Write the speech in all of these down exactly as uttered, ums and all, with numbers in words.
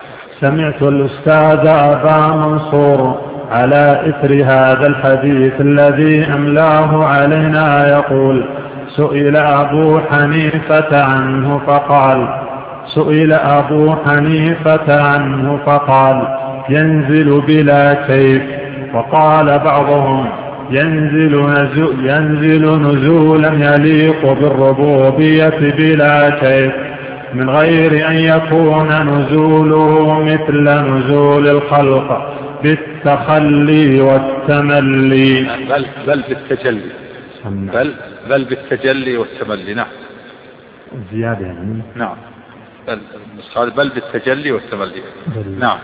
سمعت الأستاذ أبا منصور على إثر هذا الحديث الذي أملاه علينا يقول: سئل أبو حنيفة عنه فقال سئل أبو حنيفة عنه فقال ينزل بلا كيف. وقال بعضهم: ينزل, نزول ينزل نزولا يليق بالربوبية بلا كيف، من غير أن يكون نزوله مثل نزول الخلق بالتخلي والتملي. بل, بل بالتجلي بل, بل بالتجلي والتملي. نعم زيادة يعني. نعم بل, بل بالتجلي والتملي. نعم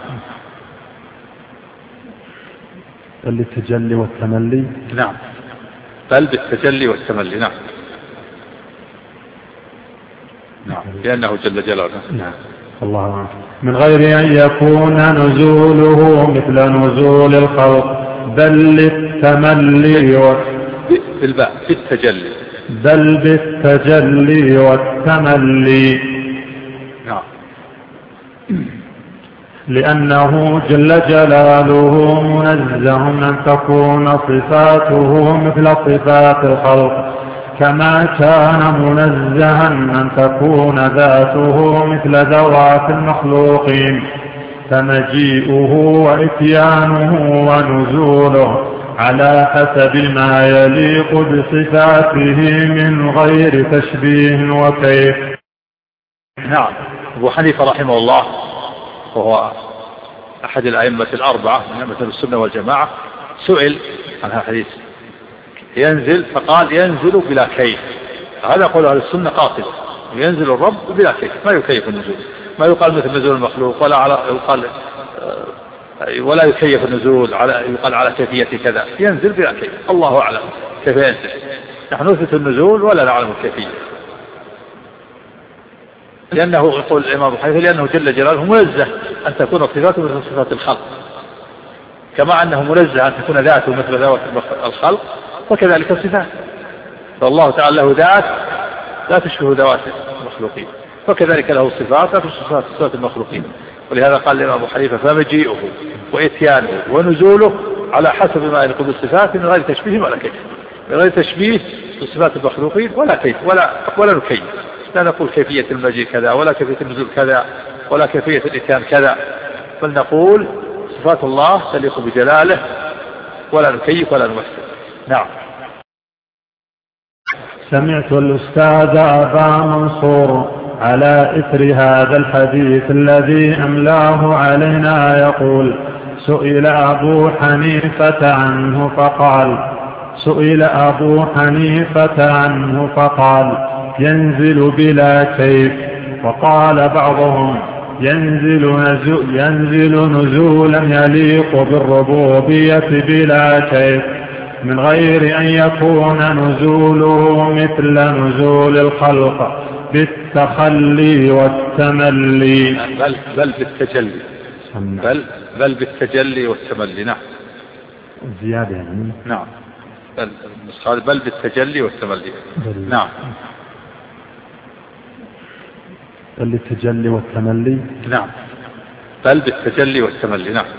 بل بالتجلي والتملي. نعم بل بالتجلي والتملي. نعم نعم لأنه جل جلاله. نعم الله عنه. من غير أن يكون نزوله مثل نزول الخلق بل بالتملي و... بالباء بالتجلي بل بالتجلي والتملي. نعم لأنه جل جلاله منزه أن تكون صفاته مثل صفات الخلق، كما كان منزها أن تكون ذاته مثل ذوات المخلوقين. فمجيئه وإتيانه ونزوله على حسب ما يليق بصفاته من غير تشبيه وكيف. نعم أبو حنيفة رحمه الله وهو أحد الأئمة الأربعة من أئمة السنة والجماعة سئل عن هذا الحديث ينزل فقال ينزل بلا كيف. هذا قول أهل السنة قاطبة، ينزل الرب بلا كيف، ما يكيف النزول، ما يقال مثل نزول المخلوق ولا على يقال ولا يكيف النزول على يقال على كيفية كذا، ينزل بلا كيف، الله أعلم كيف ينزل. نحن نثبت النزول ولا نعلم الكيفية، لأنه يقول الإمام أبو حنيفة لأنه جل جلاله منزه أن تكون صفاته مثل صفات الخلق، كما أنه منزه أن تكون ذاته مثل ذوات الخلق، وكذلك الصفات. فالله تعالى له ذات لا تشبه ذوات المخلوقين، وكذلك له صفات لا تشبه صفات المخلوقين. ولهذا قال الإمام أبو حنيفة فمجيئه وإتيانه ونزوله على حسب ما يليق بالصفات من غير تشبيه ولا كيف، من غير تشبيه بصفات المخلوقين ولا كيف ولا ولا نكيف، لا نقول كيفية المجيء كذا ولا كيفية النزول كذا ولا كيفية الإتيان كذا، بل نقول صفات الله تليق بجلاله ولا نكيف ولا نمثل. نعم. سمعت الأستاذ أبا منصور على إثر هذا الحديث الذي أملاه علينا يقول: سئل أبو حنيفة عنه فقال سئل أبو حنيفة عنه فقال ينزل بلا كيف. وقال بعضهم: ينزل, نزول ينزل نزولا يليق بالربوبية بلا كيف، من غير أن يكون نزوله مثل نزول الخلق بالتخلي والتملي. بل, بل بالتجلي بل, بل بالتجلي والتملي. نعم زيادة يعني. نعم بل, بل بالتجلي والتملي. نعم بل بالتجلي والتملي. نعم بل بالتجلي والتملي. نعم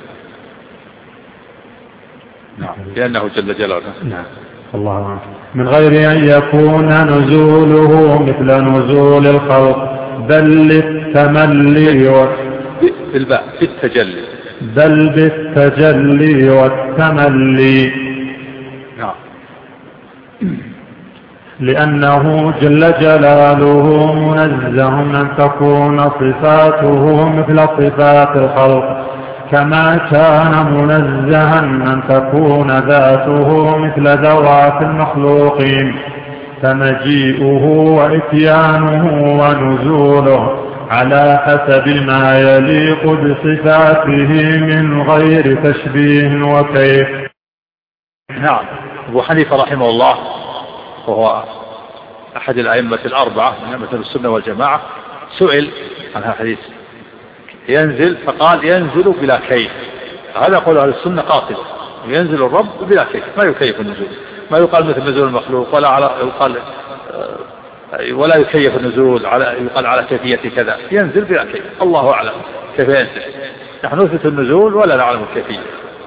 نعم لأنه جل جلاله. نعم الله عنه. من غير أن يكون نزوله مثل نزول الخلق بل بالتملي و... بالباء بالتجلي بل بالتجلي والتملي. نعم لأنه جل جلاله منزه أن تكون صفاته مثل صفات الخلق، كما كان منزها أن تكون ذاته مثل ذوات المخلوقين. فمجيئه وإتيانه ونزوله على حسب ما يليق بصفاته من غير تشبيه وكيف. نعم أبو حنيفة رحمه الله وهو أحد الأئمة الأربعة من أئمة السنة والجماعة سئل عن هذا الحديث ينزل فقال ينزل بلا كيف. هذا قول أهل السنة قاطبة، ينزل الرب بلا كيف، ما يكيف النزول، ما يقال مثل نزول المخلوق ولا على يقال ولا يكيف النزول على يقال على كيفية كذا، ينزل بلا كيف، الله أعلم كيف ينزل. نحن نثبت النزول ولا نعلم الكيفية،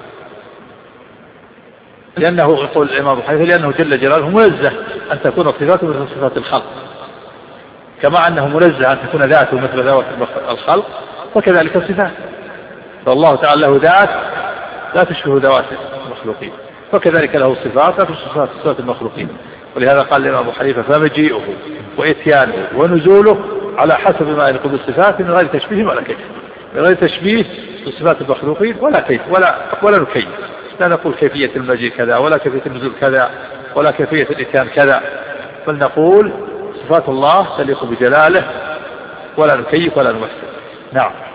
لأنه يقول الإمام أبو حنيفة لأنه جل جلاله منزه أن تكون صفاته مثل صفات الخلق، كما أنه منزه أن تكون ذاته مثل ذوات الخلق، وكذلك الصفات، فالله تعالى له ذات لا تشبه ذوات المخلوقين، وكذلك له صفات لا تشبه صفات المخلوقين. ولهذا قال الإمام أبو حنيفة فمجيئه وإتيانه ونزوله على حسب ما يليق بالصفات من غير تشبيه ولا كيف، من غير تشبيه بصفات المخلوقين ولا كيف ولا ولا نكيف، لا نقول كيفية المجيء كذا ولا كيفية النزول كذا ولا كيفية الإتيان كذا، بل نقول صفات الله تليق بجلاله ولا نكيف ولا نمثل. نعم.